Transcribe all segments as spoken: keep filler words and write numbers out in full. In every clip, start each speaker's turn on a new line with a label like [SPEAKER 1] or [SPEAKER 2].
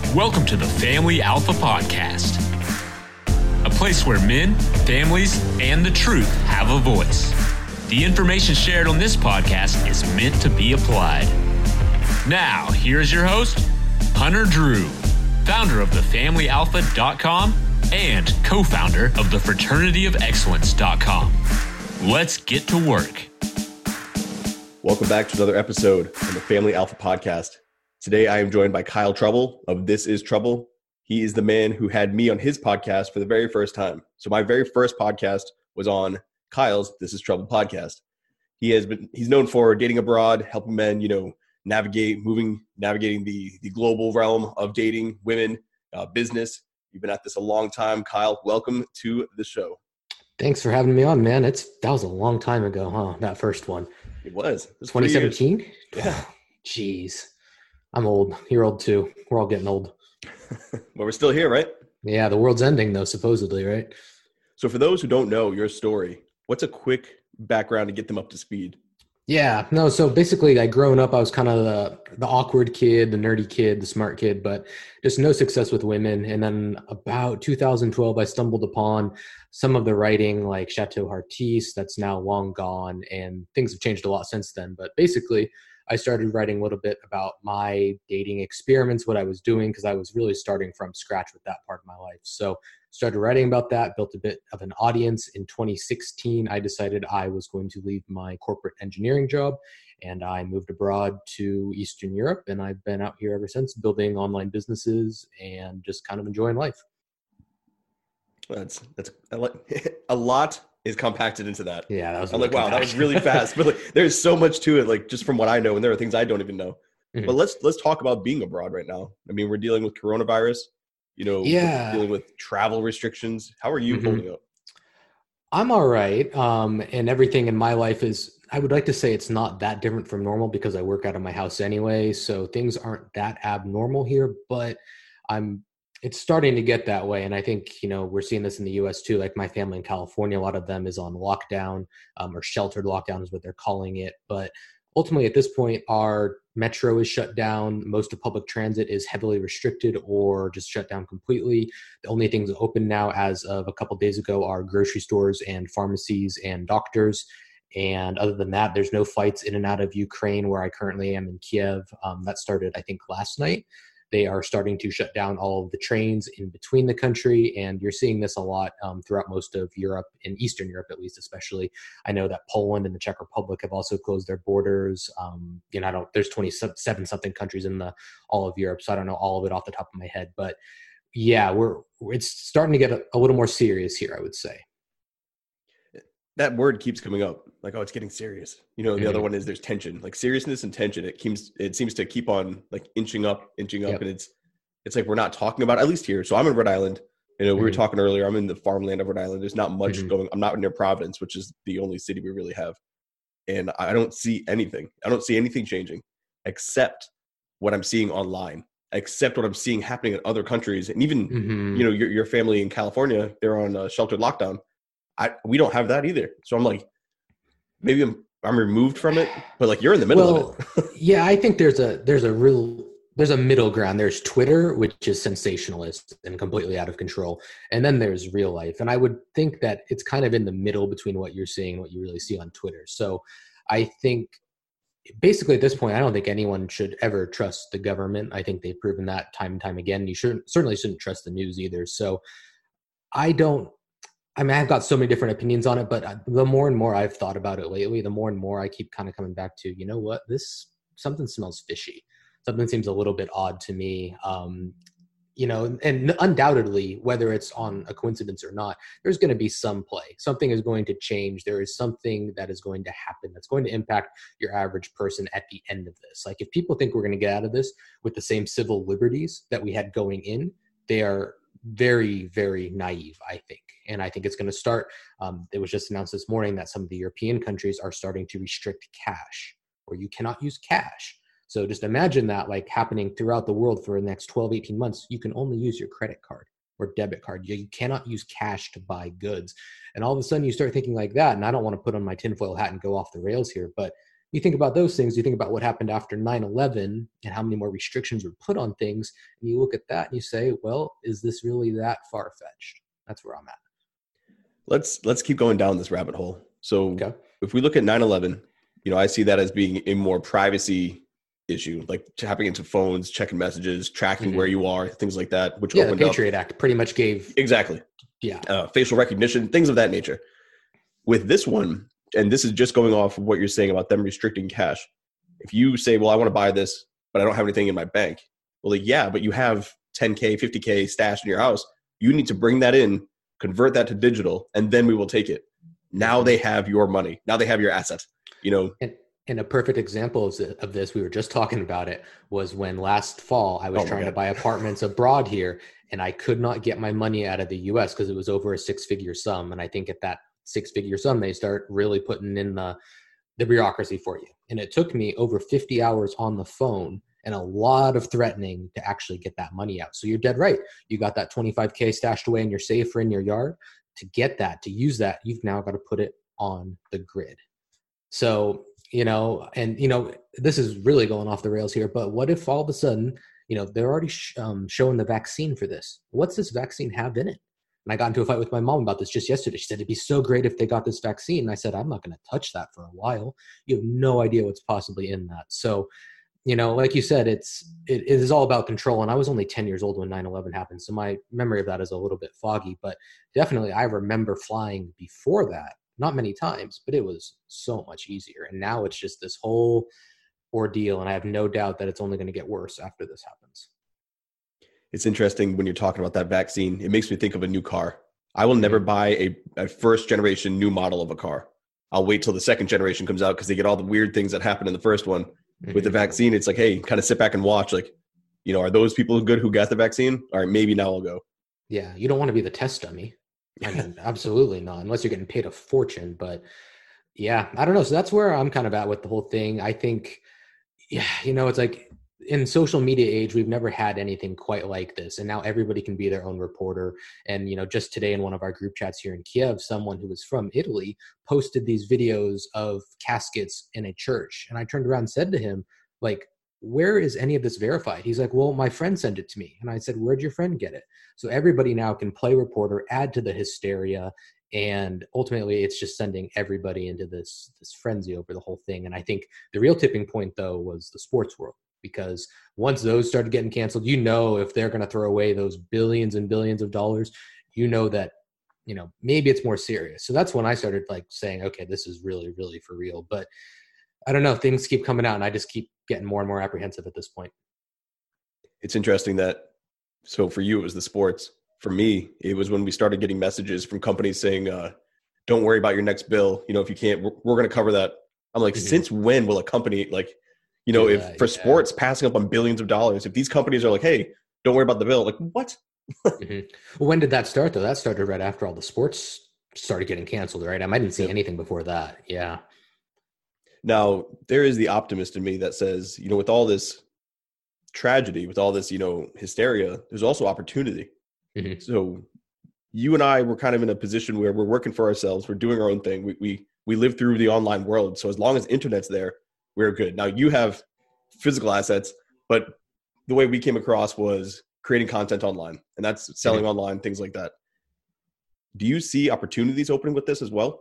[SPEAKER 1] Welcome to the Family Alpha Podcast, a place where men, families, and the truth have a voice. The information shared on this podcast is meant to be applied. Now, here is your host, Hunter Drew, founder of the family alpha dot com and co-founder of the fraternity of excellence dot com. Let's get to work.
[SPEAKER 2] Welcome back to another episode of the Family Alpha Podcast. Today, I am joined by Kyle Trouble of This Is Trouble. He is the man who had me on his podcast for the very first time. So my very first podcast was on Kyle's This Is Trouble podcast. He has been, he's known for dating abroad, helping men, you know, navigate, moving, navigating the, the global realm of dating, women, uh, business. You've been at this a long time. Kyle, welcome to the show.
[SPEAKER 3] Thanks for having me on, man. It's that was a long time ago, huh? That first one.
[SPEAKER 2] It was. It was
[SPEAKER 3] twenty seventeen?
[SPEAKER 2] Yeah.
[SPEAKER 3] Jeez. I'm old. You're old too. We're all getting old.
[SPEAKER 2] Well, we're still here, right?
[SPEAKER 3] Yeah, the world's ending though, supposedly, right?
[SPEAKER 2] So for those who don't know your story, what's a quick background to get them up to speed?
[SPEAKER 3] Yeah, no, so basically, like growing up, I was kind of the, the awkward kid, the nerdy kid, the smart kid, but just no success with women. And then about two thousand twelve, I stumbled upon some of the writing like Chateau Heartiste that's now long gone, and things have changed a lot since then. But basically, I started writing a little bit about my dating experiments, what I was doing, because I was really starting from scratch with that part of my life. So started writing about that, built a bit of an audience. In twenty sixteen, I decided I was going to leave my corporate engineering job, and I moved abroad to Eastern Europe, and I've been out here ever since, building online businesses and just kind of enjoying life.
[SPEAKER 2] That's that's a lot is compacted into that.
[SPEAKER 3] Yeah, that was.
[SPEAKER 2] I'm
[SPEAKER 3] really
[SPEAKER 2] like, wow, that was really fast. But like, there's so much to it, like just from what I know, and there are things I don't even know. Mm-hmm. But let's let's talk about being abroad right now. I mean, we're dealing with coronavirus. You know,
[SPEAKER 3] yeah.
[SPEAKER 2] dealing with travel restrictions. How are you mm-hmm. holding up?
[SPEAKER 3] I'm all right. Um, and everything in my life is, I would like to say it's not that different from normal because I work out of my house anyway. So things aren't that abnormal here, but I'm, it's starting to get that way. And I think, you know, we're seeing this in the U S too. Like my family in California, a lot of them is on lockdown, um, or sheltered lockdown is what they're calling it. But ultimately at this point, our metro is shut down. Most of public transit is heavily restricted or just shut down completely. The only things open now as of a couple of days ago are grocery stores and pharmacies and doctors. And other than that, there's no flights in and out of Ukraine, where I currently am in Kiev. Um, that started, I think, last night. They are starting to shut down all of the trains in between the country, and you're seeing this a lot um, throughout most of Europe, in Eastern Europe at least, especially. I know that Poland and the Czech Republic have also closed their borders. Um, you know, I don't. There's twenty-seven something countries in the all of Europe, so I don't know all of it off the top of my head. But yeah, we're it's starting to get a, a little more serious here, I would say.
[SPEAKER 2] That word keeps coming up, like, oh, it's getting serious. You know, the mm-hmm. other one is there's tension, like seriousness and tension. It keeps, it seems to keep on like inching up, inching up. Yep. And it's, it's like, we're not talking about, at least here. So I'm in Rhode Island, you know, we mm-hmm. were talking earlier, I'm in the farmland of Rhode Island. There's not much mm-hmm. going, I'm not near Providence, which is the only city we really have. And I don't see anything. I don't see anything changing except what I'm seeing online, except what I'm seeing happening in other countries. And even, mm-hmm. you know, your, your family in California, they're on a sheltered lockdown. I, we don't have that either. So I'm like, maybe I'm, I'm removed from it, but like you're in the middle
[SPEAKER 3] well,
[SPEAKER 2] of it.
[SPEAKER 3] Yeah, I think there's a, there's a real, there's a middle ground. There's Twitter, which is sensationalist and completely out of control. And then there's real life. And I would think that it's kind of in the middle between what you're seeing and what you really see on Twitter. So I think basically at this point, I don't think anyone should ever trust the government. I think they've proven that time and time again. You shouldn't, certainly shouldn't trust the news either. So I don't, I mean, I've got so many different opinions on it, but the more and more I've thought about it lately, the more and more I keep kind of coming back to, you know what, this, something smells fishy. Something seems a little bit odd to me. Um, you know, and undoubtedly, whether it's on a coincidence or not, there's going to be some play. Something is going to change. There is something that is going to happen that's going to impact your average person at the end of this. Like if people think we're going to get out of this with the same civil liberties that we had going in, they are very, very naive, I think. And I think it's going to start. Um, it was just announced this morning that some of the European countries are starting to restrict cash, or you cannot use cash. So just imagine that like happening throughout the world for the next twelve, eighteen months. You can only use your credit card or debit card. You, you cannot use cash to buy goods. And all of a sudden you start thinking like that. And I don't want to put on my tinfoil hat and go off the rails here, but you think about those things, you think about what happened after nine eleven and how many more restrictions were put on things. And you look at that and you say, well, is this really that far-fetched? That's where I'm at.
[SPEAKER 2] Let's, let's keep going down this rabbit hole. So
[SPEAKER 3] Okay.
[SPEAKER 2] if we look at nine eleven, you know, I see that as being a more privacy issue, like tapping into phones, checking messages, tracking mm-hmm. where you are, things like that, which
[SPEAKER 3] yeah,
[SPEAKER 2] opened
[SPEAKER 3] the Patriot
[SPEAKER 2] up.
[SPEAKER 3] Act pretty much gave.
[SPEAKER 2] Exactly.
[SPEAKER 3] Yeah.
[SPEAKER 2] Uh, facial recognition, things of that nature. With this one, and this is just going off of what you're saying about them restricting cash. If you say, well, I want to buy this, but I don't have anything in my bank. Well, like, yeah, but you have ten K, fifty K stashed in your house. You need to bring that in, convert that to digital, and then we will take it. Now they have your money. Now they have your asset, you know.
[SPEAKER 3] And, and a perfect example of, of this, we were just talking about it, was when last fall I was oh trying God. to buy apartments abroad here, and I could not get my money out of the U S because it was over a six-figure sum. And I think at that six-figure sum, they start really putting in the, the bureaucracy for you. And it took me over fifty hours on the phone and a lot of threatening to actually get that money out. So you're dead right. You got that twenty-five K stashed away in your safe or in your yard. To get that, to use that, you've now got to put it on the grid. So, you know, and, you know, this is really going off the rails here, but what if all of a sudden, you know, they're already sh- um, showing the vaccine for this. What's this vaccine have in it? And I got into a fight with my mom about this just yesterday. She said, it'd be so great if they got this vaccine. And I said, I'm not going to touch that for a while. You have no idea what's possibly in that. So, you know, like you said, it's, it, it is all about control. And I was only ten years old when nine eleven happened. So my memory of that is a little bit foggy, but definitely I remember flying before that, not many times, but it was so much easier. And now it's just this whole ordeal. And I have no doubt that it's only going to get worse after this happens.
[SPEAKER 2] It's interesting when you're talking about that vaccine. It makes me think of a new car. I will never buy a, a first generation new model of a car. I'll wait till the second generation comes out because they get all the weird things that happened in the first one. Mm-hmm. With the vaccine, it's like, hey, kind of sit back and watch. Like, you know, are those people good who got the vaccine? All right, maybe now I'll go.
[SPEAKER 3] Yeah, you don't want to be the test dummy. I mean, absolutely not, unless you're getting paid a fortune. But yeah, I don't know. So that's where I'm kind of at with the whole thing. I think, yeah, you know, it's like in social media age, we've never had anything quite like this. And now everybody can be their own reporter. And, you know, just today in one of our group chats here in Kiev, someone who was from Italy posted these videos of caskets in a church. And I turned around and said to him, like, where is any of this verified? He's like, well, my friend sent it to me. And I said, where'd your friend get it? So everybody now can play reporter, add to the hysteria. And ultimately, it's just sending everybody into this, this frenzy over the whole thing. And I think the real tipping point, though, was the sports world. Because once those started getting canceled, you know, if they're going to throw away those billions and billions of dollars, you know that, you know, maybe it's more serious. So that's when I started like saying, okay, this is really, really for real. But I don't know, things keep coming out and I just keep getting more and more apprehensive at this point.
[SPEAKER 2] It's interesting that, so for you, it was the sports. For me, it was when we started getting messages from companies saying, uh, don't worry about your next bill. You know, if you can't, we're, we're going to cover that. I'm like, mm-hmm. Since when will a company like, you know, yeah, if for yeah. sports passing up on billions of dollars, if these companies are like, hey, don't worry about the bill, like what?
[SPEAKER 3] mm-hmm. Well, when did that start though? That started right after all the sports started getting canceled, right? I didn't see yeah. anything before that. Yeah.
[SPEAKER 2] Now there is the optimist in me that says, you know, with all this tragedy, with all this, you know, hysteria, there's also opportunity. Mm-hmm. So you and I were kind of in a position where we're working for ourselves. We're doing our own thing. We, we, we live through the online world. So as long as internet's there, we're good. Now you have physical assets, but the way we came across was creating content online, and that's selling mm-hmm. online, things like that. Do you see opportunities opening with this as well?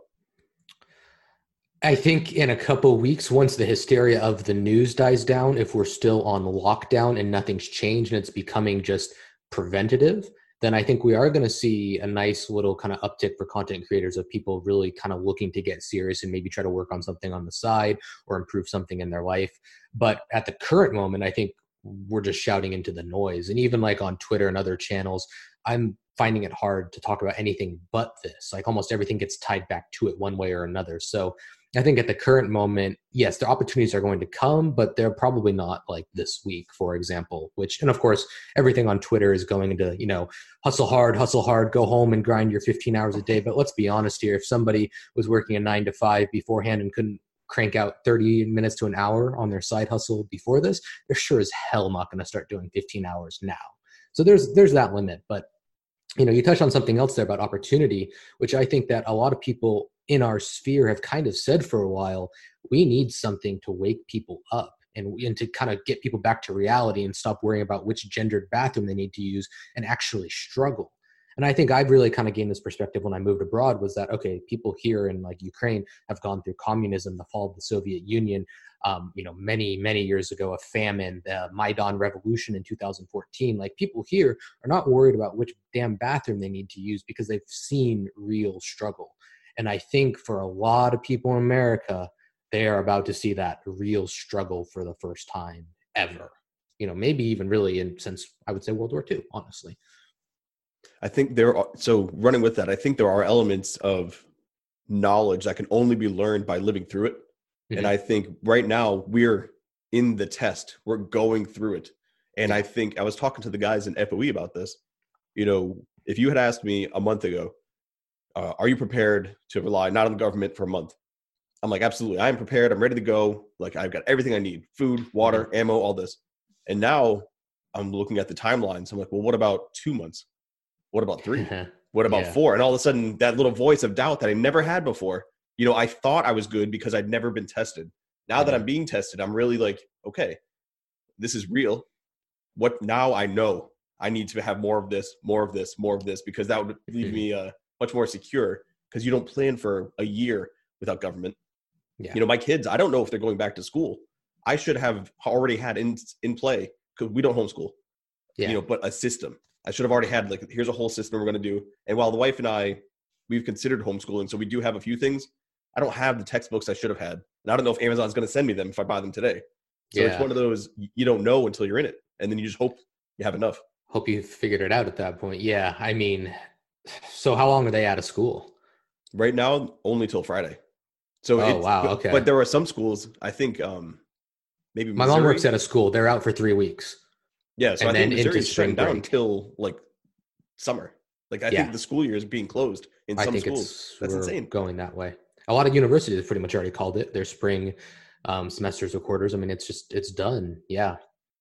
[SPEAKER 3] I think in a couple of weeks, once the hysteria of the news dies down, if we're still on lockdown and nothing's changed and it's becoming just preventative, then I think we are going to see a nice little kind of uptick for content creators of people really kind of looking to get serious and maybe try to work on something on the side or improve something in their life. But at the current moment, I think we're just shouting into the noise. And even like on Twitter and other channels, I'm finding it hard to talk about anything but this. Like almost everything gets tied back to it one way or another. So I think at the current moment, yes, the opportunities are going to come, but they're probably not like this week, for example, which, and of course, everything on Twitter is going into, you know, hustle hard, hustle hard, go home and grind your fifteen hours a day. But let's be honest here. If somebody was working a nine to five beforehand and couldn't crank out thirty minutes to an hour on their side hustle before this, they're sure as hell not going to start doing fifteen hours now. So there's, there's that limit. But, you know, you touched on something else there about opportunity, which I think that a lot of people in our sphere have kind of said for a while, we need something to wake people up and, and to kind of get people back to reality and stop worrying about which gendered bathroom they need to use and actually struggle. And I think I've really kind of gained this perspective when I moved abroad, was that, okay, people here in like Ukraine have gone through communism, the fall of the Soviet Union, um, you know, many, many years ago, a famine, the Maidan revolution in two thousand fourteen. Like, people here are not worried about which damn bathroom they need to use because they've seen real struggle. And I think for a lot of people in America, they are about to see that real struggle for the first time ever. You know, maybe even really in since I would say World War Two, honestly.
[SPEAKER 2] I think there are, so running with that, I think there are elements of knowledge that can only be learned by living through it. Mm-hmm. And I think right now we're in the test, we're going through it. And I think I was talking to the guys in F O E about this. You know, if you had asked me a month ago, uh, are you prepared to rely not on the government for a month? I'm like, absolutely. I am prepared. I'm ready to go. Like, I've got everything I need, food, water, mm-hmm. ammo, all this. And now I'm looking at the timeline. So I'm like, well, what about two months? What about three? What about yeah. four? And all of a sudden, that little voice of doubt that I never had before, you know, I thought I was good because I'd never been tested. Now mm-hmm. that I'm being tested, I'm really like, okay, this is real. What now I know I need to have more of this, more of this, more of this, because that would leave mm-hmm. me uh, much more secure, because you don't plan for a year without government. Yeah. You know, my kids, I don't know if they're going back to school. I should have already had in in play, because we don't homeschool, yeah. you know, but a system. I should have already had, like, here's a whole system we're going to do. And while the wife and I, we've considered homeschooling, so we do have a few things, I don't have the textbooks I should have had. And I don't know if Amazon's going to send me them if I buy them today. So yeah. it's one of those, you don't know until you're in it. And then you just hope you have enough.
[SPEAKER 3] Hope you figured it out at that point. Yeah. I mean, so how long are they out of school?
[SPEAKER 2] Right now, only till Friday. So
[SPEAKER 3] oh, wow.
[SPEAKER 2] But,
[SPEAKER 3] okay.
[SPEAKER 2] But there are some schools, I think, um, maybe
[SPEAKER 3] my
[SPEAKER 2] Missouri.
[SPEAKER 3] mom works at a school. They're out for three weeks.
[SPEAKER 2] Yeah, so
[SPEAKER 3] and
[SPEAKER 2] I think Missouri's shutting down
[SPEAKER 3] break.
[SPEAKER 2] until like summer. Like I yeah. think the school year is being closed in
[SPEAKER 3] I
[SPEAKER 2] some
[SPEAKER 3] think
[SPEAKER 2] schools.
[SPEAKER 3] It's,
[SPEAKER 2] That's insane.
[SPEAKER 3] Going that way. A lot of universities have pretty much already called it their spring um, semesters or quarters. I mean, it's just it's done. Yeah.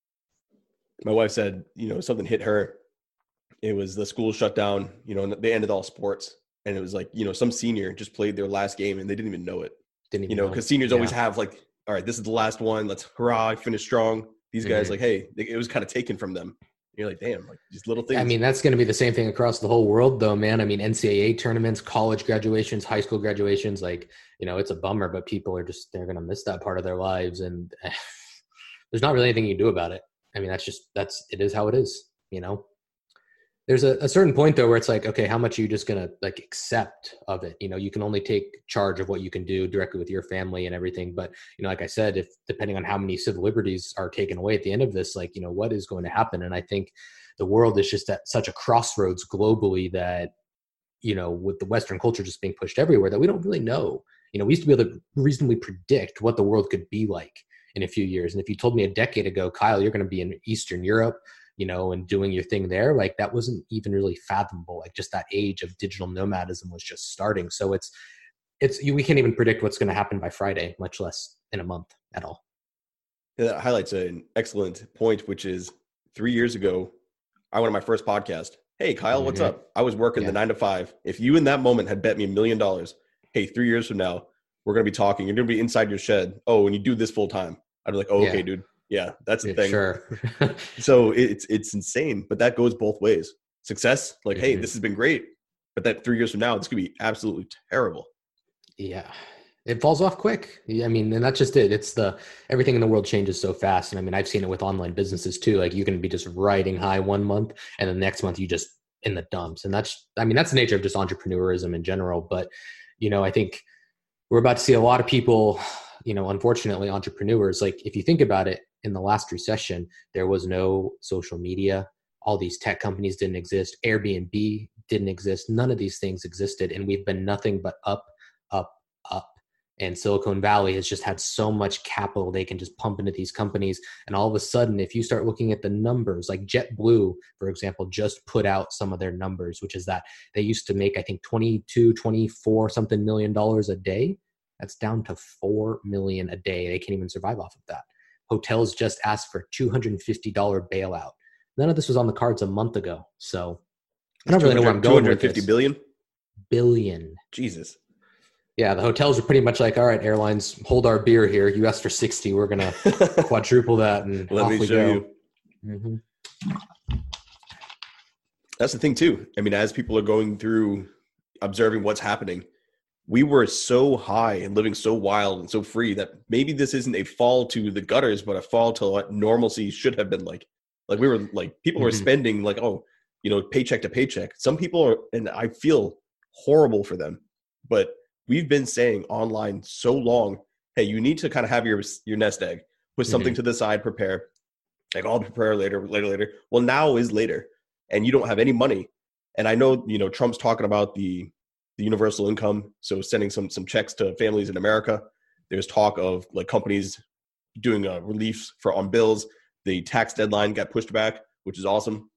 [SPEAKER 2] My wife said, you know, something hit her. It was the school shut down. You know, and they ended all sports, and it was like, you know, some senior just played their last game and they didn't even know it.
[SPEAKER 3] Didn't even
[SPEAKER 2] you know, because seniors
[SPEAKER 3] yeah.
[SPEAKER 2] always have like, all right, this is the last one. Let's hurrah, finish strong. These guys, mm-hmm. like, hey, it was kind of taken from them. You're like, damn, like these little things.
[SPEAKER 3] I mean, that's going to be the same thing across the whole world, though, man. I mean, N C double A tournaments, college graduations, high school graduations, like, you know, it's a bummer, but people are just, they're going to miss that part of their lives. And there's not really anything you can do about it. I mean, that's just, that's, it is how it is, you know? There's a, a certain point, though, where it's like, okay, how much are you just going to, like, accept of it? You know, you can only take charge of what you can do directly with your family and everything. But, you know, like I said, if depending on how many civil liberties are taken away at the end of this, like, you know, what is going to happen? And I think the world is just at such a crossroads globally that, you know, with the Western culture just being pushed everywhere, that we don't really know. You know, we used to be able to reasonably predict what the world could be like in a few years. And if you told me a decade ago, Kyle, you're going to be in Eastern Europe, you know, and doing your thing there, like that wasn't even really fathomable. Like just that age of digital nomadism was just starting. So it's, it's, we can't even predict what's going to happen by Friday, much less in a month at all.
[SPEAKER 2] Yeah, that highlights an excellent point, which is three years ago, I went on my first podcast. Hey, Kyle, what's mm-hmm. up? I was working yeah. the nine to five. If you in that moment had bet me a million dollars, hey, three years from now, we're going to be talking. You're going to be inside your shed. Oh, and you do this full time. I'd be like, oh, yeah. okay, dude. Yeah, that's the
[SPEAKER 3] yeah,
[SPEAKER 2] thing.
[SPEAKER 3] Sure.
[SPEAKER 2] So it's it's insane, but that goes both ways. Success, like, mm-hmm. hey, this has been great, but that three years from now, this could be absolutely terrible.
[SPEAKER 3] Yeah, it falls off quick. I mean, and that's just it. It's the everything in the world changes so fast, and I mean, I've seen it with online businesses too. Like you can be just riding high one month, and the next month you just in the dumps, and that's I mean that's the nature of just entrepreneurism in general. But you know, I think we're about to see a lot of people. You know, unfortunately, entrepreneurs, like if you think about it, in the last recession, there was no social media. All these tech companies didn't exist. Airbnb didn't exist. None of these things existed. And we've been nothing but up, up, up. And Silicon Valley has just had so much capital they can just pump into these companies. And all of a sudden, if you start looking at the numbers, like JetBlue, for example, just put out some of their numbers, which is that they used to make, I think, twenty-two, twenty-four something million dollars a day. That's down to four million a day. They can't even survive off of that. Hotels just asked for two hundred fifty dollars bailout. None of this was on the cards a month ago. So I don't really know where I'm going with this.
[SPEAKER 2] two hundred fifty billion?
[SPEAKER 3] Billion.
[SPEAKER 2] Jesus.
[SPEAKER 3] Yeah, the hotels are pretty much like, all right, airlines, hold our beer here. You asked for sixty. We're going to quadruple that and
[SPEAKER 2] Let
[SPEAKER 3] off
[SPEAKER 2] me
[SPEAKER 3] we
[SPEAKER 2] show
[SPEAKER 3] go.
[SPEAKER 2] you.
[SPEAKER 3] Mm-hmm.
[SPEAKER 2] That's the thing too. I mean, as people are going through observing what's happening, we were so high and living so wild and so free that maybe this isn't a fall to the gutters, but a fall to what normalcy should have been like. Like we were like, people were
[SPEAKER 3] Mm-hmm.
[SPEAKER 2] spending like, oh, you know, paycheck to paycheck. Some people are, and I feel horrible for them, but we've been saying online so long, hey, you need to kind of have your, your nest egg, put something
[SPEAKER 3] Mm-hmm.
[SPEAKER 2] to the side, prepare. Like, I'll prepare later, later, later. Well, now is later, and you don't have any money. And I know, you know, Trump's talking about the the universal income, so sending some some checks to families in America. There's talk of like companies doing uh, reliefs for on bills. The tax deadline got pushed back, which is awesome.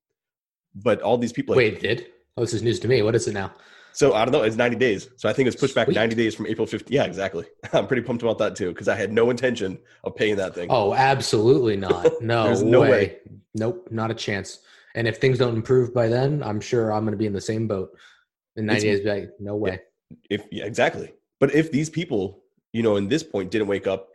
[SPEAKER 2] But all these people, like,
[SPEAKER 3] Wait, it did? Oh, this is news to me. What is it now?
[SPEAKER 2] so I don't know. It's ninety days, so I think it's pushed back
[SPEAKER 3] Sweet.
[SPEAKER 2] ninety days from April fifteenth. Yeah, exactly. I'm pretty pumped about that too because I had no intention of paying that thing.
[SPEAKER 3] Oh, absolutely not. No,
[SPEAKER 2] There's no
[SPEAKER 3] way.
[SPEAKER 2] way.
[SPEAKER 3] Nope, not a chance. And if things don't improve by then, I'm sure I'm going to be in the same boat. In ninety
[SPEAKER 2] It's-
[SPEAKER 3] days, be like, no way.
[SPEAKER 2] If yeah, exactly. But if these people, you know, in this point didn't wake up,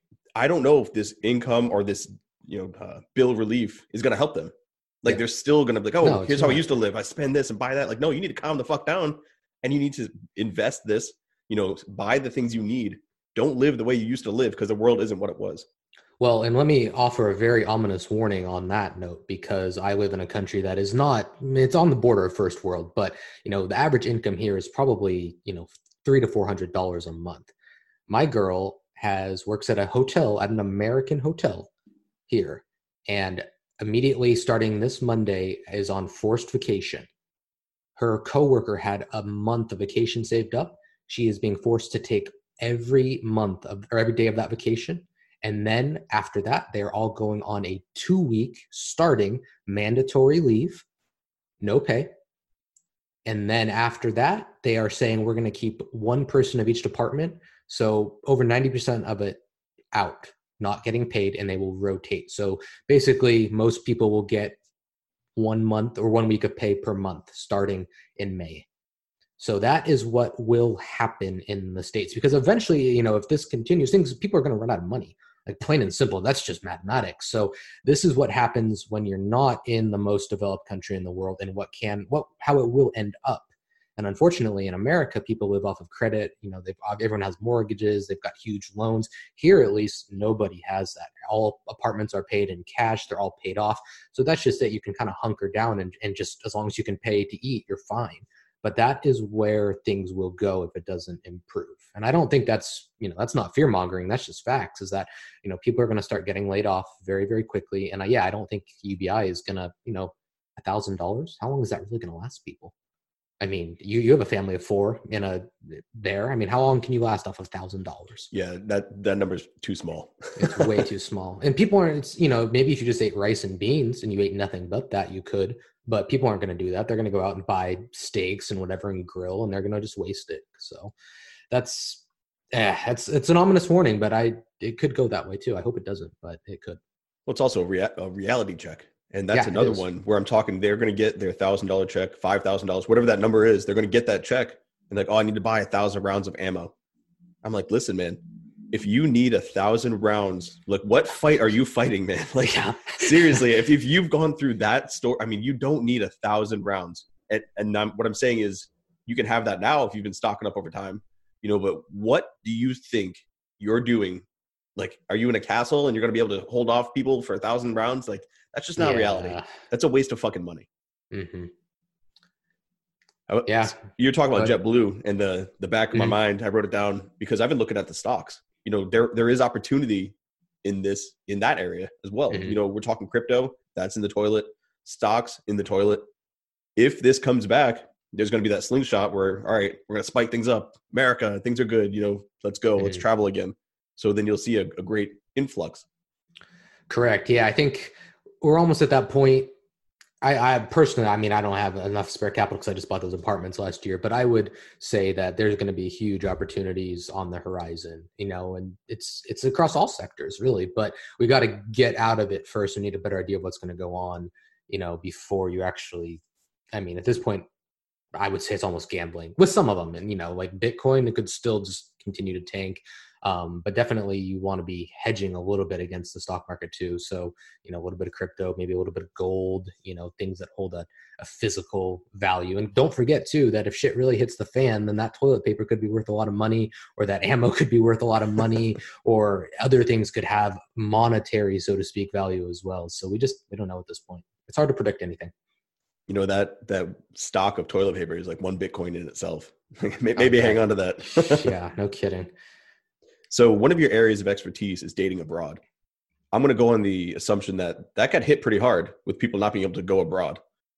[SPEAKER 2] I don't know if this income or this, you know, uh, bill relief is going to help them. Like
[SPEAKER 3] Yeah.
[SPEAKER 2] they're still going to be like, oh,
[SPEAKER 3] No, it's
[SPEAKER 2] here's how I
[SPEAKER 3] not.
[SPEAKER 2] used to live. I spend this and buy that. Like, no, you need to calm the fuck down and you need to invest this, you know, buy the things you need. Don't live the way you used to live because the world isn't what it was.
[SPEAKER 3] Well, and let me offer a very ominous warning on that note, because I live in a country that is not, it's on the border of first world, but, you know, the average income here is probably, you know, three to four hundred dollars a month. My girl has works at a hotel, at an American hotel here, and immediately starting this Monday is on forced vacation. Her coworker had a month of vacation saved up. She is being forced to take every month of, or every day of that vacation. And then after that, they're all going on a two week starting mandatory leave, no pay. And then after that, they are saying we're going to keep one person of each department. So over ninety percent of it out, not getting paid, and they will rotate. So basically, most people will get one month or one week of pay per month starting in May. So that is what will happen in the States, because eventually, you know, if this continues, things, people are going to run out of money. Like, plain and simple, that's just mathematics. So this is what happens when you're not in the most developed country in the world, and what can, what, how it will end up. And unfortunately, in America, people live off of credit. You know, they've, everyone has mortgages. They've got huge loans. Here, at least, nobody has that. All apartments are paid in cash. They're all paid off. So that's just it. You can kind of hunker down, and, and just as long as you can pay to eat, you're fine. But that is where things will go if it doesn't improve. And I don't think that's, you know, that's not fear mongering. That's just facts, is that, you know, people are going to start getting laid off very, very quickly. And uh, yeah, I don't think U B I is going to, you know, a thousand dollars. How long is that really going to last people? I mean, you, you have a family of four in a there. I mean, how long can you last off of a thousand dollars?
[SPEAKER 2] Yeah, that, that number's too small.
[SPEAKER 3] It's way too small. And people aren't, it's, you know, maybe if you just ate rice and beans and you ate nothing but that, you could. But people aren't going to do that. They're going to go out and buy steaks and whatever and grill, and they're going to just waste it. So that's, eh, it's, it's an ominous warning, but I, it could go that way too. I hope it doesn't, but it could.
[SPEAKER 2] Well, it's also a, rea- a reality check. And that's
[SPEAKER 3] Yeah,
[SPEAKER 2] another
[SPEAKER 3] it is.
[SPEAKER 2] one where I'm talking, they're going to get their one thousand dollars check, five thousand dollars, whatever that number is. They're going to get that check and like, oh, I need to buy a thousand rounds of ammo. I'm like, listen, man, if you need a thousand rounds, like, what fight are you fighting, man? Like,
[SPEAKER 3] Yeah.
[SPEAKER 2] seriously, if, if you've gone through that story, I mean, you don't need a thousand rounds. And, and I'm, what I'm saying is you can have that now if you've been stocking up over time, you know, but what do you think you're doing? Like, are you in a castle and you're going to be able to hold off people for a thousand rounds? Like, that's just not
[SPEAKER 3] Yeah.
[SPEAKER 2] reality. That's a waste of fucking money.
[SPEAKER 3] Mm-hmm.
[SPEAKER 2] I-
[SPEAKER 3] Yeah.
[SPEAKER 2] You're talking about
[SPEAKER 3] But-
[SPEAKER 2] JetBlue, and the the back of my
[SPEAKER 3] Mhm.
[SPEAKER 2] mind, I wrote it down because I've been looking at the stocks. You know, there there is opportunity in this in that area as well.
[SPEAKER 3] Mhm.
[SPEAKER 2] You know, we're talking crypto, that's in the toilet, stocks in the toilet. If this comes back, there's going to be that slingshot where, all right, we're going to spike things up. America, things are good. You know, let's go, let's
[SPEAKER 3] Mhm.
[SPEAKER 2] travel again. So then you'll see a, a great influx.
[SPEAKER 3] Correct. Yeah, I think we're almost at that point. I, I personally, I mean, I don't have enough spare capital because I just bought those apartments last year, but I would say that there's going to be huge opportunities on the horizon, you know, and it's it's across all sectors really, but we got to get out of it first. We need a better idea of what's going to go on, you know, before you actually, I mean, at this point, I would say it's almost gambling with some of them. And, you know, like Bitcoin, it could still just continue to tank. Um, but definitely you want to be hedging a little bit against the stock market too. So, you know, a little bit of crypto, maybe a little bit of gold, you know, things that hold a, a physical value. And don't forget too, that if shit really hits the fan, then that toilet paper could be worth a lot of money, or that ammo could be worth a lot of money, or other things could have monetary, so to speak, value as well. So we just, we don't know at this point. It's hard to predict anything.
[SPEAKER 2] You know, that, that stock of toilet paper is like one Bitcoin in itself. Maybe okay. Hang on to that.
[SPEAKER 3] Yeah, no kidding.
[SPEAKER 2] So one of your areas of expertise is dating abroad. I'm going to go on the assumption that that got hit pretty hard with people not being able to go abroad.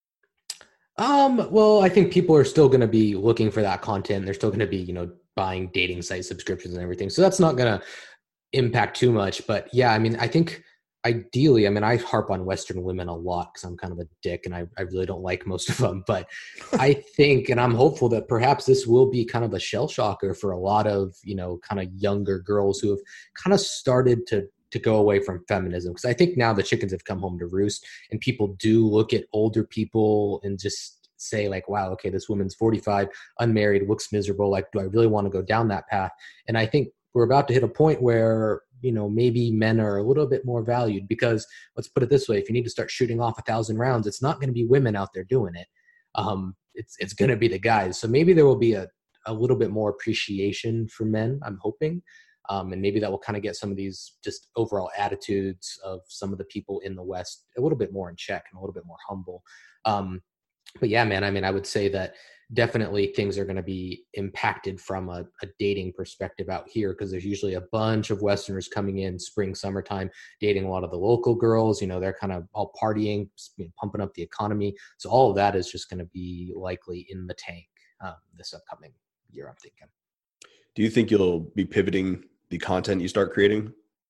[SPEAKER 3] Um, well, I think people are still going to be looking for that content. They're still going to be, you know, buying dating site subscriptions and everything. So that's not going to impact too much. But yeah, I mean, I think ideally, I mean, I harp on Western women a lot because I'm kind of a dick and I, I really don't like most of them. But I think, and I'm hopeful that perhaps this will be kind of a shell shocker for a lot of, you know, kind of younger girls who have kind of started to to go away from feminism. Because I think now the chickens have come home to roost and people do look at older people and just say like, wow, okay, this woman's forty-five, unmarried, looks miserable. Like, do I really want to go down that path? And I think we're about to hit a point where, you know, maybe men are a little bit more valued because let's put it this way. If you need to start shooting off a thousand rounds, it's not going to be women out there doing it. Um, it's, it's going to be the guys. So maybe there will be a, a little bit more appreciation for men, I'm hoping. Um, and maybe that will kind of get some of these just overall attitudes of some of the people in the West a little bit more in check and a little bit more humble. Um, but yeah, man, I mean, I would say that definitely things are going to be impacted from a, a dating perspective out here because there's usually a bunch of Westerners coming in spring, summertime, dating a lot of the local girls. You know, they're kind of all partying, you know, pumping up the economy. So all of that is just going to be likely in the tank um, this upcoming year, I'm thinking.
[SPEAKER 2] Do you think you'll be pivoting the content you start creating?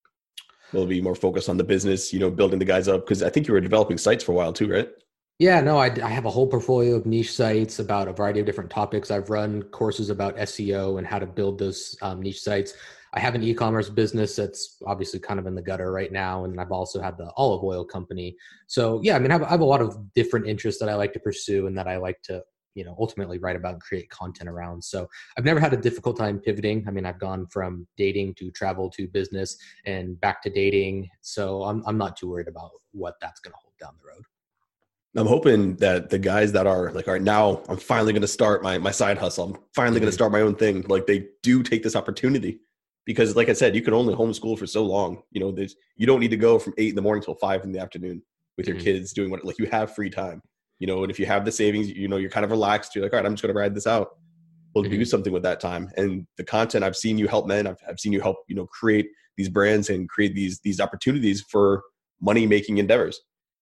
[SPEAKER 2] Will it be more focused on the business, you know, building the guys up? Because I think you were developing sites for a while too, right?
[SPEAKER 3] Yeah, no, I, I have a whole portfolio of niche sites about a variety of different topics. I've run courses about S E O and how to build those um, niche sites. I have an e-commerce business that's obviously kind of in the gutter right now. And I've also had the olive oil company. So yeah, I mean, I have, I have a lot of different interests that I like to pursue and that I like to, you know, ultimately write about and create content around. So I've never had a difficult time pivoting. I mean, I've gone from dating to travel to business and back to dating. So I'm I'm not too worried about what that's going to hold down the road.
[SPEAKER 2] I'm hoping that the guys that are like, all right, now I'm finally going to start my, my side hustle. I'm finally mm-hmm. going to start my own thing. Like they do take this opportunity because like I said, you can only homeschool for so long. You know, there's, you don't need to go from eight in the morning till five in the afternoon with your mm-hmm. kids doing what, like you have free time, you know, and if you have the savings, you know, you're kind of relaxed. You're like, all right, I'm just going to ride this out. Well, mm-hmm. do something with that time. And the content I've seen you help men, I've, I've seen you help, you know, create these brands and create these, these opportunities for money making endeavors.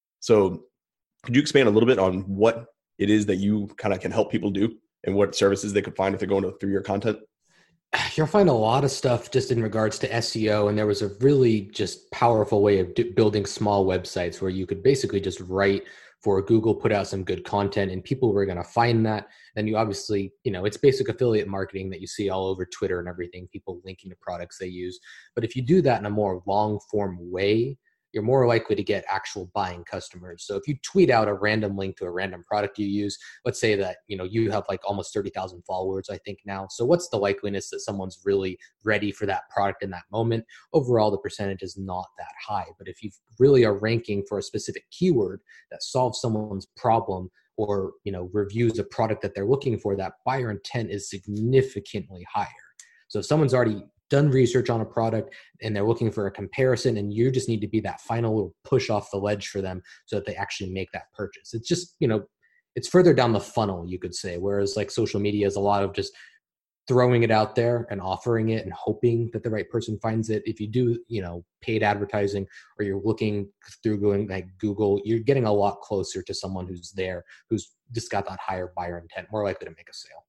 [SPEAKER 2] So could you expand a little bit on what it is that you kind of can help people do and what services they could find if they're going through your content?
[SPEAKER 3] You'll find a lot of stuff just in regards to S E O. And there was a really just powerful way of d- building small websites where you could basically just write for Google, put out some good content and people were going to find that. Then you obviously, you know, it's basic affiliate marketing that you see all over Twitter and everything, people linking to products they use. But if you do that in a more long form way, you're more likely to get actual buying customers. So if you tweet out a random link to a random product you use, let's say that, you know, you have like almost thirty thousand followers, I think now. So what's the likeliness that someone's really ready for that product in that moment? Overall, the percentage is not that high. But if you really are ranking for a specific keyword that solves someone's problem or, you know, reviews a product that they're looking for, that buyer intent is significantly higher. So if someone's already done research on a product and they're looking for a comparison and you just need to be that final little push off the ledge for them so that they actually make that purchase. It's just, you know, it's further down the funnel, you could say, whereas like social media is a lot of just throwing it out there and offering it and hoping that the right person finds it. If you do, you know, paid advertising or you're looking through going like Google, you're getting a lot closer to someone who's there, who's just got that higher buyer intent, more likely to make a sale.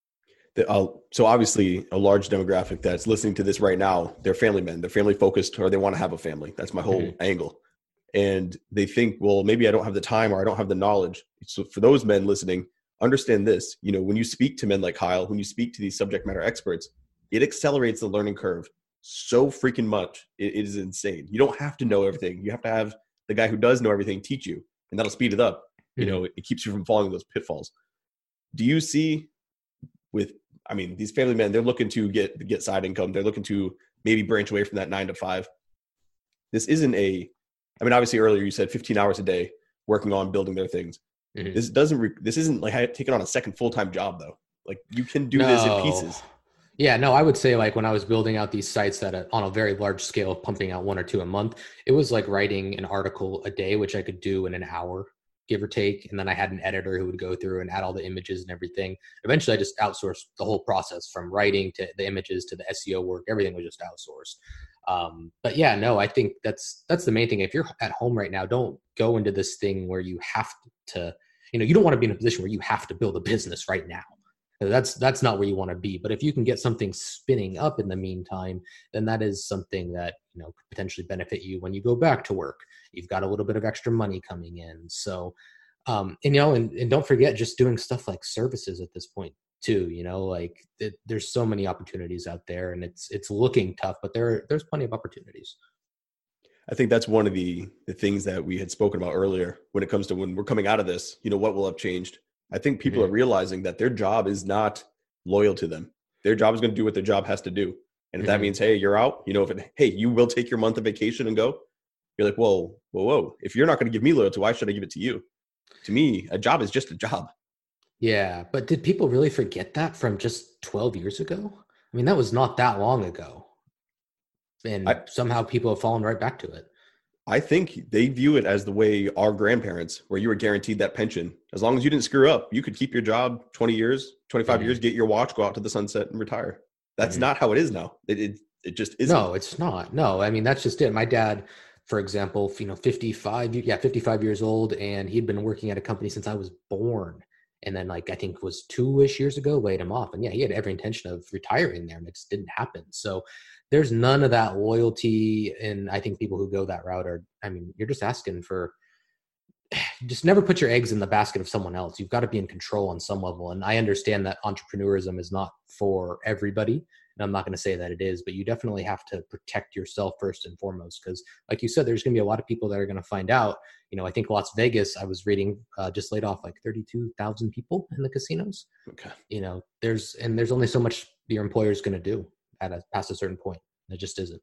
[SPEAKER 2] Uh, so obviously a large demographic that's listening to this right now, they're family men, they're family focused, or they want to have a family. That's my whole mm-hmm. angle. And they think, well, maybe I don't have the time or I don't have the knowledge. So for those men listening, understand this, you know, when you speak to men like Kyle, when you speak to these subject matter experts, it accelerates the learning curve so freaking much. It, it is insane. You don't have to know everything. You have to have the guy who does know everything teach you, and that'll speed it up. Mm-hmm. You know, it, it keeps you from falling in those pitfalls. do you see with, I mean, these family men, they're looking to get, get side income. They're looking to maybe branch away from that nine to five. This isn't a, I mean, obviously earlier you said fifteen hours a day working on building their things. Mm-hmm. This doesn't, re- this isn't like taking on a second full-time job though. Like you can do no. this in pieces.
[SPEAKER 3] Yeah, no, I would say like when I was building out these sites that on a very large scale, pumping out one or two a month, it was like writing an article a day, which I could do in an hour, give or take. And then I had an editor who would go through and add all the images and everything. Eventually I just outsourced the whole process from writing to the images to the S E O work. Everything was just outsourced. Um, but yeah, no, I think that's, that's the main thing. If you're at home right now, don't go into this thing where you have to, you know, you don't want to be in a position where you have to build a business right now. That's that's not where you want to be. But if you can get something spinning up in the meantime, then that is something that, you know, could potentially benefit you when you go back to work. You've got a little bit of extra money coming in. So, um, and, you know, and, and don't forget just doing stuff like services at this point too, you know, like it, there's so many opportunities out there and it's, it's looking tough, but there, there's plenty of opportunities.
[SPEAKER 2] I think that's one of the, the things that we had spoken about earlier when it comes to when we're coming out of this, you know, what will have changed. I think people mm-hmm. are realizing that their job is not loyal to them. Their job is going to do what their job has to do. And if mm-hmm. that means, hey, you're out, you know, if it, hey, you will take your month of vacation and go, you're like, whoa, whoa, whoa. If you're not going to give me loyalty, why should I give it to you? To me, a job is just a job.
[SPEAKER 3] Yeah. But did people really forget that from just twelve years ago? I mean, that was not that long ago. And I, somehow people have fallen right back to it.
[SPEAKER 2] I think they view it as the way our grandparents, where you were guaranteed that pension. As long as you didn't screw up, you could keep your job twenty years, twenty-five mm-hmm. years, get your watch, go out to the sunset and retire. That's mm-hmm. not how it is now. It, it it just isn't.
[SPEAKER 3] No, it's not. No, I mean, that's just it. My dad, for example, you know, fifty-five, yeah, fifty-five years old, and he'd been working at a company since I was born. And then like, I think it was two-ish years ago, laid him off. And yeah, he had every intention of retiring there and it just didn't happen. So there's none of that loyalty. And I think people who go that route are, I mean, you're just asking for, just never put your eggs in the basket of someone else. You've got to be in control on some level. And I understand that entrepreneurism is not for everybody. And I'm not going to say that it is, but you definitely have to protect yourself first and foremost. Because like you said, there's going to be a lot of people that are going to find out, you know, I think Las Vegas, I was reading, uh, just laid off like thirty-two thousand people in the casinos.
[SPEAKER 2] Okay.
[SPEAKER 3] You know, there's, and there's only so much your employer is going to do at a, past a certain point. It just isn't.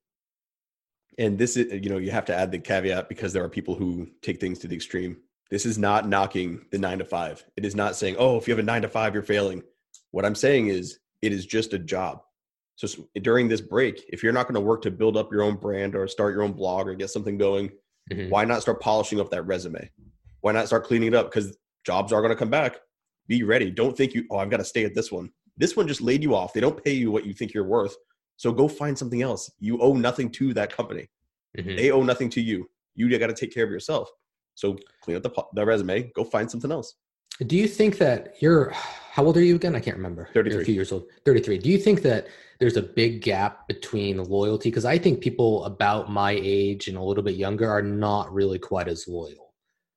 [SPEAKER 2] And this is, you know, you have to add the caveat because there are people who take things to the extreme. This is not knocking the nine to five. It is not saying, oh, if you have a nine to five, you're failing. What I'm saying is it is just a job. So during this break, if you're not going to work to build up your own brand or start your own blog or get something going, mm-hmm. why not start polishing up that resume? Why not start cleaning it up? Because jobs are going to come back. Be ready. Don't think you, oh, I've got to stay at this one. This one just laid you off. They don't pay you what you think you're worth. So go find something else. You owe nothing to that company. Mm-hmm. They owe nothing to you. You got to take care of yourself. So clean up the, the resume. Go find something else.
[SPEAKER 3] Do you think that you're, how old are you again? I can't remember.
[SPEAKER 2] thirty-three.
[SPEAKER 3] You're a few years old. thirty-three. Do you think that there's a big gap between loyalty? Because I think people about my age and a little bit younger are not really quite as loyal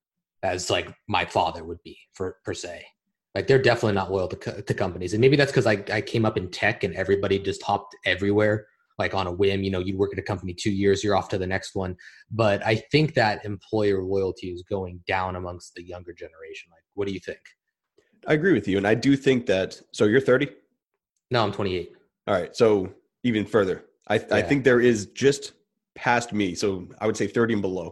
[SPEAKER 3] as like my father would be, for per se. Like they're definitely not loyal to, to companies. And maybe that's because I, I came up in tech and everybody just hopped everywhere. Like on a whim, you know, you work at a company two years, you're off to the next one. But I think that employer loyalty is going down amongst the younger generation. Like, what do you think?
[SPEAKER 2] I agree with you. And I do think that, so you're thirty?
[SPEAKER 3] No, I'm twenty-eight.
[SPEAKER 2] All right. So even further, I, yeah. I think there is just past me. So I would say thirty and below.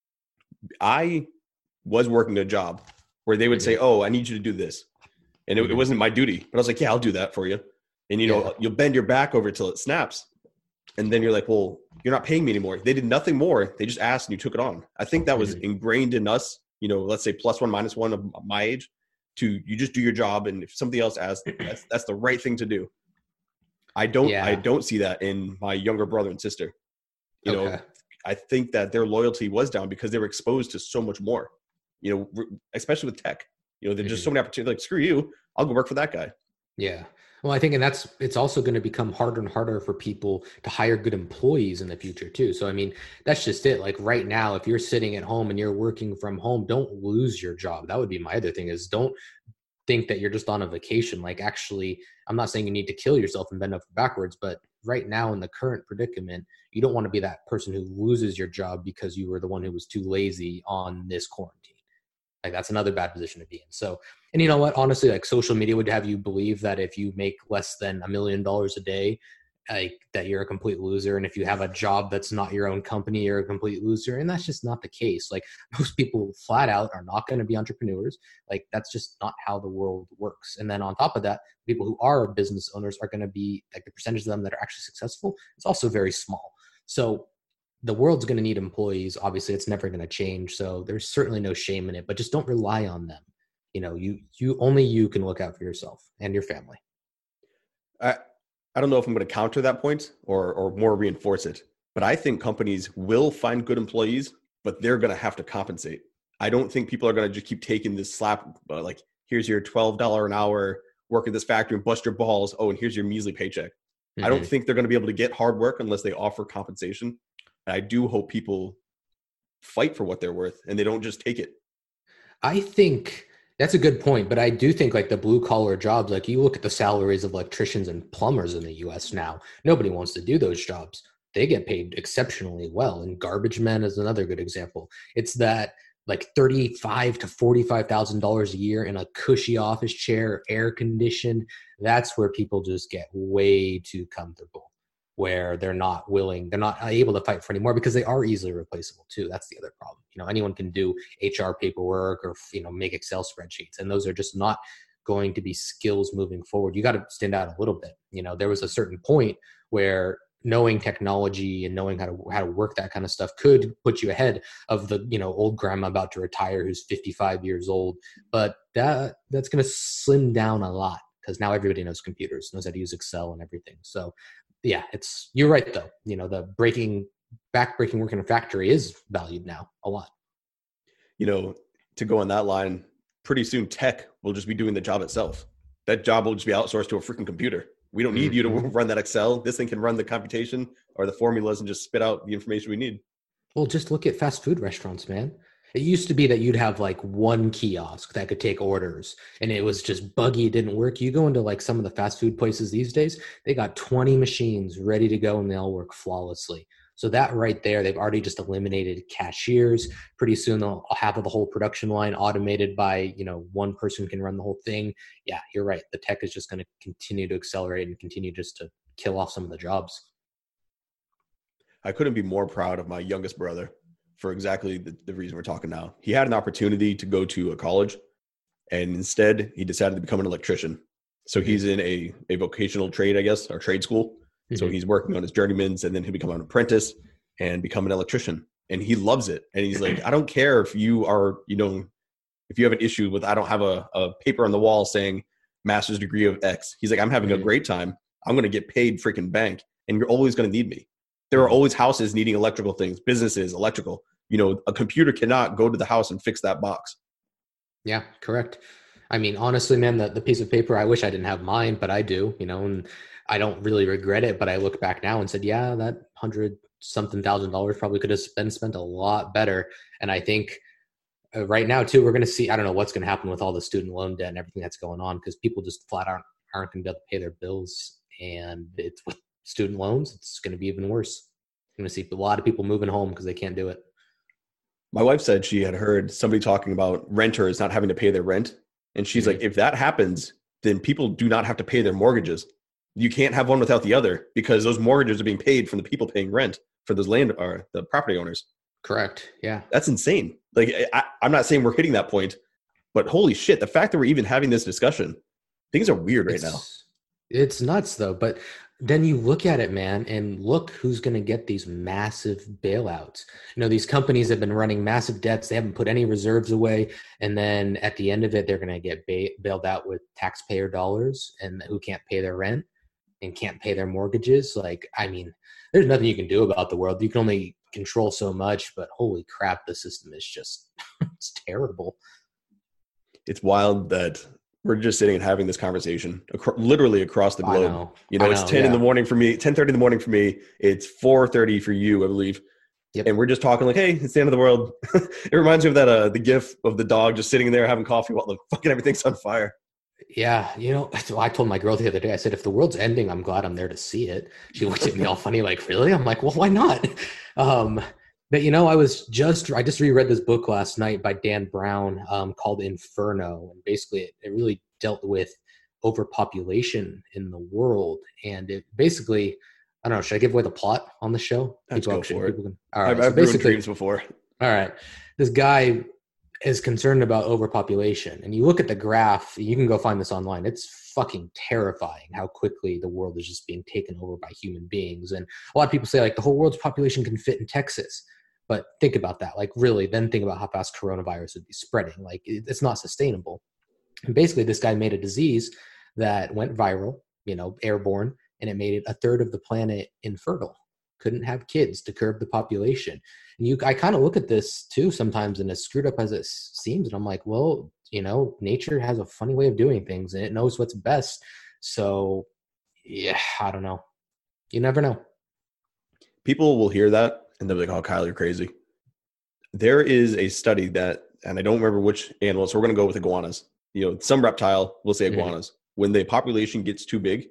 [SPEAKER 2] I was working a job where they would mm-hmm. say, oh, I need you to do this. And it, mm-hmm. it wasn't my duty, but I was like, yeah, I'll do that for you. And, you know, yeah. you'll bend your back over till it snaps. And then you're like, well, you're not paying me anymore. They did nothing more. They just asked and you took it on. I think that was mm-hmm. ingrained in us, you know, let's say plus one, minus one of my age, to you just do your job. And if somebody else asks, that's, that's the right thing to do. I don't, yeah. I don't see that in my younger brother and sister. You okay. know, I think that their loyalty was down because they were exposed to so much more, you know, especially with tech, you know, there's mm-hmm. just so many opportunities. Like, screw you, I'll go work for that guy.
[SPEAKER 3] Yeah. Well, I think, and that's, it's also going to become harder and harder for people to hire good employees in the future too. So, I mean, that's just it. Like right now, if you're sitting at home and you're working from home, don't lose your job. That would be my other thing, is don't think that you're just on a vacation. Like actually, I'm not saying you need to kill yourself and bend over backwards, but right now in the current predicament, you don't want to be that person who loses your job because you were the one who was too lazy on this quarantine. Like that's another bad position to be in. So, and you know what, honestly, like social media would have you believe that if you make less than a million dollars a day, like that you're a complete loser. And if you have a job that's not your own company, you're a complete loser. And that's just not the case. Like most people flat out are not going to be entrepreneurs. Like that's just not how the world works. And then on top of that, people who are business owners are going to be like the percentage of them that are actually successful. It's also very small. So the world's going to need employees. Obviously it's never going to change. So there's certainly no shame in it, but just don't rely on them. You know, you, you only you can look out for yourself and your family.
[SPEAKER 2] I, I don't know if I'm going to counter that point or or more reinforce it, but I think companies will find good employees, but they're going to have to compensate. I don't think people are going to just keep taking this slap, uh, like, here's your twelve dollars an hour, work at this factory and bust your balls. Oh, and here's your measly paycheck. Mm-hmm. I don't think they're going to be able to get hard work unless they offer compensation. And I do hope people fight for what they're worth and they don't just take it.
[SPEAKER 3] I think that's a good point, but I do think like the blue collar jobs, like you look at the salaries of electricians and plumbers in the U S now, nobody wants to do those jobs. They get paid exceptionally well. And garbage men is another good example. It's that like thirty-five to forty-five thousand dollars a year in a cushy office chair, air conditioned. That's where people just get way too comfortable, where they're not willing, they're not able to fight for anymore because they are easily replaceable too. That's the other problem. You know, anyone can do H R paperwork or, you know, make Excel spreadsheets, and those are just not going to be skills moving forward. You got to stand out a little bit. You know, there was a certain point where knowing technology and knowing how to how to work that kind of stuff could put you ahead of the, you know, old grandma about to retire who's fifty-five years old. But that that's going to slim down a lot because now everybody knows computers, knows how to use Excel and everything. So yeah, it's, you're right though. You know, the breaking, back breaking work in a factory is valued now a lot.
[SPEAKER 2] You know, to go on that line, pretty soon tech will just be doing the job itself. That job will just be outsourced to a freaking computer. We don't need mm-hmm. you to run that Excel. This thing can run the computation or the formulas and just spit out the information we need.
[SPEAKER 3] Well, just look at fast food restaurants, man. It used to be that you'd have like one kiosk that could take orders and it was just buggy. It didn't work. You go into like some of the fast food places these days, they got twenty machines ready to go and they all work flawlessly. So that right there, they've already just eliminated cashiers. Pretty soon they'll have the whole production line automated by, you know, one person can run the whole thing. Yeah, you're right. The tech is just going to continue to accelerate and continue just to kill off some of the jobs.
[SPEAKER 2] I couldn't be more proud of my youngest brother for exactly the, the reason we're talking now. He had an opportunity to go to a college and instead he decided to become an electrician. So he's in a, a vocational trade, I guess, or trade school. Mm-hmm. So he's working on his journeyman's and then he'll become an apprentice and become an electrician. And he loves it. And he's like, I don't care if you are, you know, if you have an issue with, I don't have a, a paper on the wall saying master's degree of X. He's like, I'm having mm-hmm. a great time. I'm going to get paid freaking bank and you're always going to need me. There are always houses needing electrical things, businesses, electrical. You know, a computer cannot go to the house and fix that box.
[SPEAKER 3] Yeah, correct. I mean, honestly, man, the, the piece of paper, I wish I didn't have mine, but I do, you know, and I don't really regret it. But I look back now and said, yeah, that hundred something thousand dollars probably could have been spent a lot better. And I think uh, right now, too, we're going to see, I don't know what's going to happen with all the student loan debt and everything that's going on because people just flat out aren't going to be able to pay their bills. And it's with student loans, it's going to be even worse. I'm going to see a lot of people moving home because they can't do it.
[SPEAKER 2] My wife said she had heard somebody talking about renters not having to pay their rent. And she's mm-hmm. like, if that happens, then people do not have to pay their mortgages. You can't have one without the other because those mortgages are being paid from the people paying rent for those land or the property owners.
[SPEAKER 3] Correct. Yeah.
[SPEAKER 2] That's insane. Like, I, I'm not saying we're hitting that point, but holy shit, the fact that we're even having this discussion, things are weird right
[SPEAKER 3] it's,
[SPEAKER 2] now.
[SPEAKER 3] It's nuts though. But then you look at it, man, and look who's going to get these massive bailouts. You know, these companies have been running massive debts. They haven't put any reserves away. And then at the end of it, they're going to get ba- bailed out with taxpayer dollars and who can't pay their rent and can't pay their mortgages. Like, I mean, there's nothing you can do about the world. You can only control so much, but holy crap, the system is just, it's terrible.
[SPEAKER 2] It's wild that we're just sitting and having this conversation ac- literally across the globe.
[SPEAKER 3] Know.
[SPEAKER 2] You know,
[SPEAKER 3] I
[SPEAKER 2] it's
[SPEAKER 3] know,
[SPEAKER 2] ten
[SPEAKER 3] yeah.
[SPEAKER 2] in the morning for me, ten thirty in the morning for me. It's four thirty for you, I believe. Yep. And we're just talking like, hey, it's the end of the world. It reminds me of that, uh, the gif of the dog just sitting there having coffee while the fucking everything's on fire.
[SPEAKER 3] Yeah. You know, I told my girl the other day, I said, if the world's ending, I'm glad I'm there to see it. She looked at me all funny, like, really? I'm like, well, why not? Um, But, you know, I was just, I just reread this book last night by Dan Brown um, called Inferno. And basically it, it really dealt with overpopulation in the world. And it basically, I don't know, should I give away the plot on the show?
[SPEAKER 2] Let's
[SPEAKER 3] People
[SPEAKER 2] go
[SPEAKER 3] actually,
[SPEAKER 2] for it.
[SPEAKER 3] people can, all right,
[SPEAKER 2] I've,
[SPEAKER 3] so
[SPEAKER 2] I've ruined
[SPEAKER 3] basically,
[SPEAKER 2] dreams before.
[SPEAKER 3] all right. This guy is concerned about overpopulation. And you look at the graph, you can go find this online. It's fucking terrifying how quickly the world is just being taken over by human beings. And a lot of people say like the whole world's population can fit in Texas. But think about that. Like really, then think about how fast coronavirus would be spreading. Like it, it's not sustainable. And basically this guy made a disease that went viral, you know, airborne, and it made it a third of the planet infertile. Couldn't have kids to curb the population. And you, I kind of look at this too sometimes, and as screwed up as it seems, and I'm like, well, you know, nature has a funny way of doing things, and it knows what's best. So, yeah, I don't know. You never know.
[SPEAKER 2] People will hear that and they'll be like, "Oh, Kyle, you're crazy." There is a study that, and I don't remember which animal, so we're going to go with iguanas. You know, some reptile, we'll say iguanas. Mm-hmm. When the population gets too big,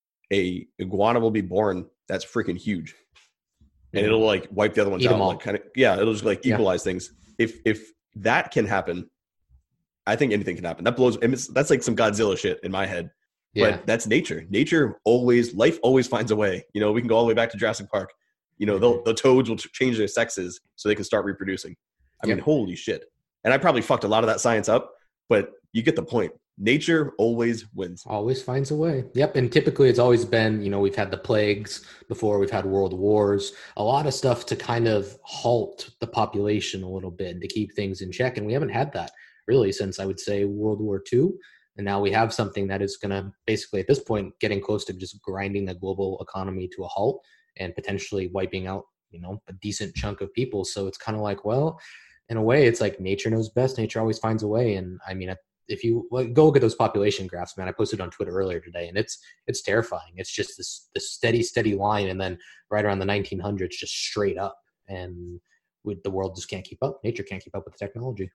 [SPEAKER 2] a iguana will be born that's freaking huge. And it'll like wipe the other ones
[SPEAKER 3] Eat
[SPEAKER 2] out. Like kind of, yeah, it'll just like equalize yeah. things. If if that can happen, I think anything can happen. That blows. That's like some Godzilla shit in my head. Yeah. But that's nature. Nature always, life always finds a way. You know, we can go all the way back to Jurassic Park. You know, mm-hmm. the toads will change their sexes so they can start reproducing. I yep. mean, holy shit. And I probably fucked a lot of that science up, but you get the point. Nature always wins.
[SPEAKER 3] Always finds a way. Yep. And typically it's always been, you know, we've had the plagues before, we've had world wars, a lot of stuff to kind of halt the population a little bit and to keep things in check. And we haven't had that really since, I would say, World War Two. And now we have something that is going to basically at this point getting close to just grinding the global economy to a halt and potentially wiping out, you know, a decent chunk of people. So it's kind of like, well, in a way, it's like nature knows best. Nature always finds a way. And I mean, if you like, go look at those population graphs, man, I posted on Twitter earlier today, and it's it's terrifying. It's just this this steady, steady line, and then right around the nineteen hundreds, just straight up, and with the world just can't keep up. Nature can't keep up with the technology.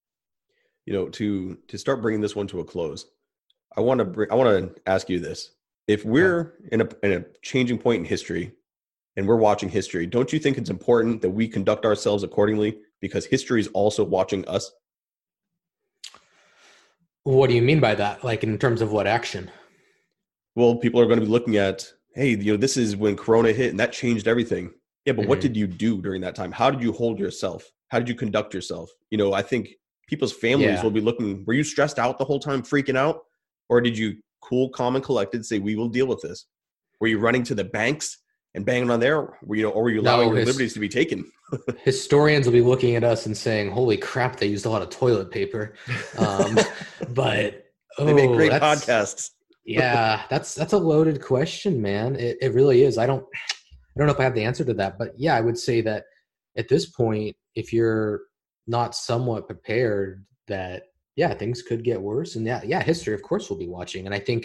[SPEAKER 2] You know, to to start bringing this one to a close, I want to bring I want to ask you this: if we're in a in a changing point in history, and we're watching history, don't you think it's important that we conduct ourselves accordingly because history is also watching us?
[SPEAKER 3] What do you mean by that? Like in terms of what action?
[SPEAKER 2] Well, people are going to be looking at, hey, you know, this is when Corona hit and that changed everything. Yeah, but mm-hmm. what did you do during that time? How did you hold yourself? How did you conduct yourself? You know, I think people's families yeah. will be looking, were you stressed out the whole time, freaking out? Or did you cool, calm, and collected say, we will deal with this? Were you running to the banks and banging on there? Were you know, or were you allowing no, his, your liberties to be taken?
[SPEAKER 3] Historians will be looking at us and saying, holy crap, they used a lot of toilet paper. Um, but oh,
[SPEAKER 2] they make great podcasts.
[SPEAKER 3] yeah, that's that's a loaded question, man. It it really is. I don't I don't know if I have the answer to that, but yeah, I would say that at this point, if you're not somewhat prepared, that yeah, things could get worse. And yeah, yeah, history, of course, we'll be watching. And I think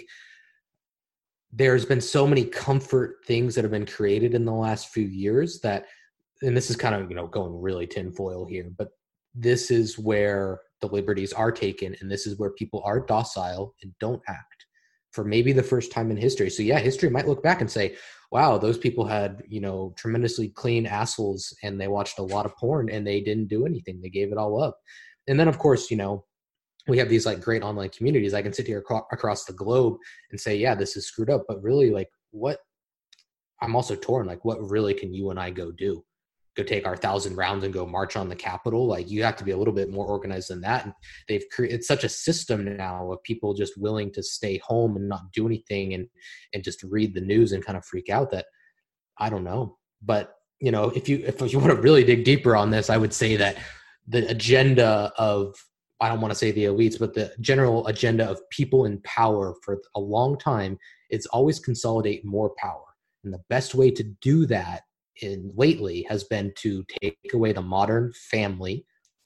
[SPEAKER 3] there's been so many comfort things that have been created in the last few years that, and this is kind of, you know, going really tinfoil here, but this is where the liberties are taken. And this is where people are docile and don't act for maybe the first time in history. So yeah, history might look back and say, wow, those people had, you know, tremendously clean assholes and they watched a lot of porn and they didn't do anything. They gave it all up. And then of course, you know, we have these like great online communities. I can sit here ac- across the globe and say, yeah, this is screwed up, but really like what I'm also torn. Like what really can you and I go do? Go take our thousand rounds and go march on the Capitol? Like you have to be a little bit more organized than that. And they've created such a system now of people just willing to stay home and not do anything and, and just read the news and kind of freak out that I don't know. But you know, if you, if you want to really dig deeper on this, I would say that the agenda of, I don't want to say the elites, but the general agenda of people in power for a long time is always consolidate more power. And the best way to do that in lately has been to take away the modern family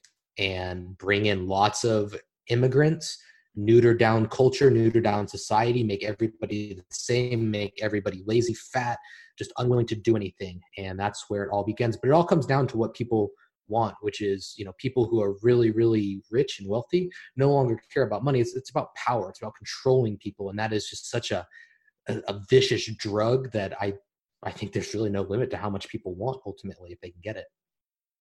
[SPEAKER 3] and bring in lots of immigrants, neuter down culture, neuter down society, make everybody the same, make everybody lazy, fat, just unwilling to do anything. And that's where it all begins. But it all comes down to what people want, which is, you know, people who are really, really rich and wealthy no longer care about money. It's, it's about power. It's about controlling people. And that is just such a, a, a vicious drug that I, I think there's really no limit to how much people want ultimately if they can get it.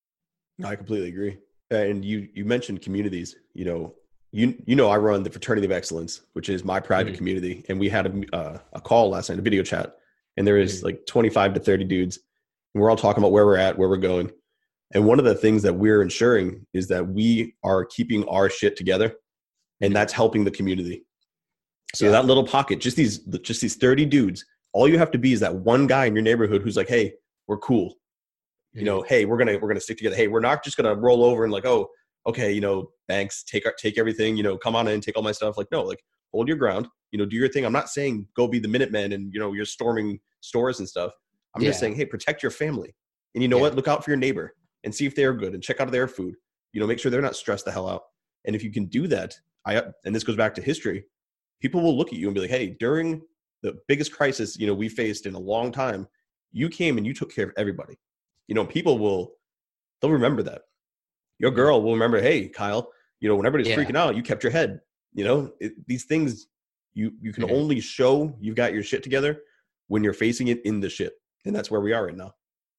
[SPEAKER 2] I completely agree. And you you mentioned communities. You know, you you know I run the Fraternity of Excellence, which is my private mm-hmm. community, and we had a uh, a call last night, a video chat, and there is mm-hmm. like twenty-five to thirty dudes, and we're all talking about where we're at, where we're going. And one of the things that we're ensuring is that we are keeping our shit together, and that's helping the community. So yeah. that little pocket, just these just these thirty dudes, all you have to be is that one guy in your neighborhood who's like, hey, we're cool. You know, hey, we're gonna we're gonna stick together. Hey, we're not just gonna roll over and like, oh, okay, you know, thanks, take our, take everything, you know, come on in, take all my stuff. Like, no, like hold your ground, you know, do your thing. I'm not saying go be the Minutemen and you know you're storming stores and stuff. I'm yeah. just saying, hey, protect your family, and you know yeah. what, look out for your neighbor and see if they're good and check out their food. You know, make sure they're not stressed the hell out. And if you can do that, I and this goes back to history, people will look at you and be like, hey, during the biggest crisis you know we faced in a long time, you came and you took care of everybody. You know, people will, they'll remember that. Your girl will remember, hey, Kyle, you know, when everybody's yeah. freaking out, you kept your head. You know, it, these things, you you can mm-hmm. only show you've got your shit together when you're facing it in the shit. And that's where we are right now.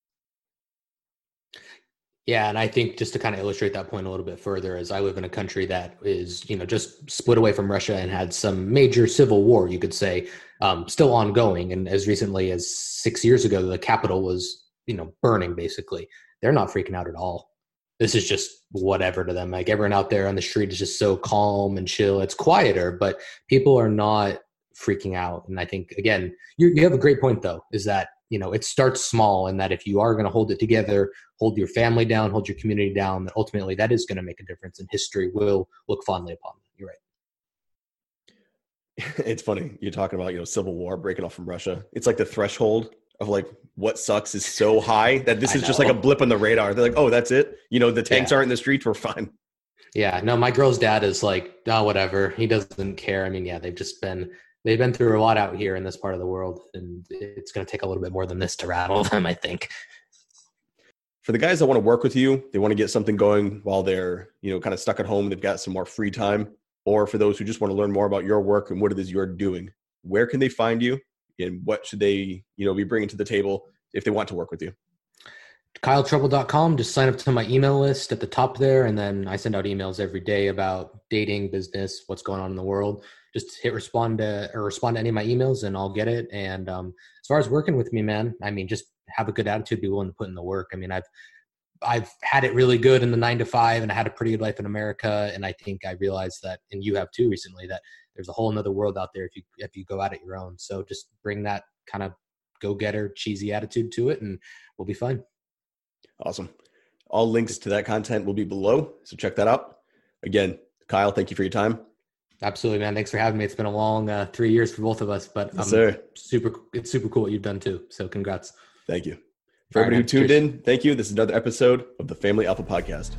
[SPEAKER 3] Yeah, and I think just to kind of illustrate that point a little bit further, as I live in a country that is, you know, just split away from Russia and had some major civil war, you could say, um, still ongoing. And as recently as six years ago, the Capitol was, you know, burning basically. They're not freaking out at all. This is just whatever to them. Like everyone out there on the street is just so calm and chill. It's quieter, but people are not freaking out. And I think, again, you, you have a great point though, is that, you know, it starts small, and that if you are going to hold it together, hold your family down, hold your community down, that ultimately that is going to make a difference, and history will look fondly upon them. You're
[SPEAKER 2] right. It's funny. You're talking about, you know, civil war breaking off from Russia. It's like the threshold of like what sucks is so high that this is just like a blip on the radar. They're like, oh, that's it. You know, the tanks yeah. aren't in the streets. We're fine.
[SPEAKER 3] Yeah. No, my girl's dad is like, oh, whatever. He doesn't care. I mean, yeah, they've just been, they've been through a lot out here in this part of the world, and it's going to take a little bit more than this to rattle them, I think.
[SPEAKER 2] For the guys that want to work with you, they want to get something going while they're, you know, kind of stuck at home, they've got some more free time, or for those who just want to learn more about your work and what it is you're doing, where can they find you? And what should they, you know, be bringing to the table if they want to work with you?
[SPEAKER 3] Kyle Trouble dot com. Just sign up to my email list at the top there. And then I send out emails every day about dating, business, what's going on in the world. Just hit respond to, or respond to any of my emails and I'll get it. And um, as far as working with me, man, I mean, just have a good attitude, be willing to put in the work. I mean, I've, I've had it really good in the nine to five, and I had a pretty good life in America. And I think I realized that, and you have too recently, that there's a whole nother world out there if you, if you go at it your own. So just bring that kind of go-getter, cheesy attitude to it, and we'll be fine.
[SPEAKER 2] Awesome. All links to that content will be below, so check that out. Again, Kyle, thank you for your time.
[SPEAKER 3] Absolutely, man. Thanks for having me. It's been a long uh, three years for both of us, but
[SPEAKER 2] yes, sir.
[SPEAKER 3] super. It's super cool what you've done too. So congrats.
[SPEAKER 2] Thank you. For All everybody right, who tuned cheers. in, thank you. This is another episode of the Family Alpha Podcast.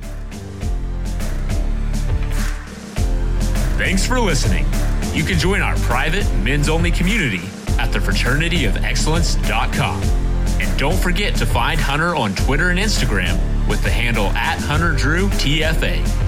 [SPEAKER 1] Thanks for listening. You can join our private men's-only community at the fraternity of excellence dot com. And don't forget to find Hunter on Twitter and Instagram with the handle at Hunter Drew T F A.